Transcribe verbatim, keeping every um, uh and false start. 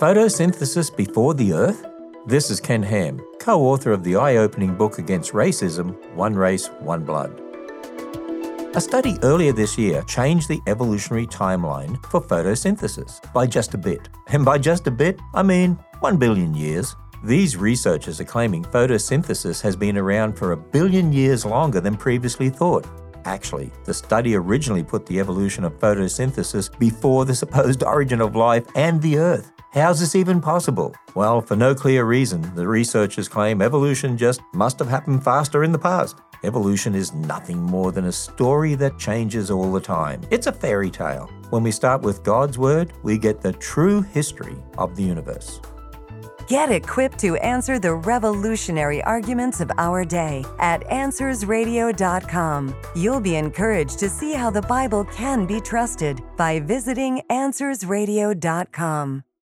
Photosynthesis before the Earth? This is Ken Ham, co-author of the eye-opening book against racism, One Race, One Blood. A study earlier this year changed the evolutionary timeline for photosynthesis by just a bit. And by just a bit, I mean one billion years. These researchers are claiming photosynthesis has been around for a billion years longer than previously thought. Actually, the study originally put the evolution of photosynthesis before the supposed origin of life and the Earth. How's this even possible? Well, for no clear reason, the researchers claim evolution just must have happened faster in the past. Evolution is nothing more than a story that changes all the time. It's a fairy tale. When we start with God's Word, we get the true history of the universe. Get equipped to answer the revolutionary arguments of our day at answers radio dot com. You'll be encouraged to see how the Bible can be trusted by visiting answers radio dot com.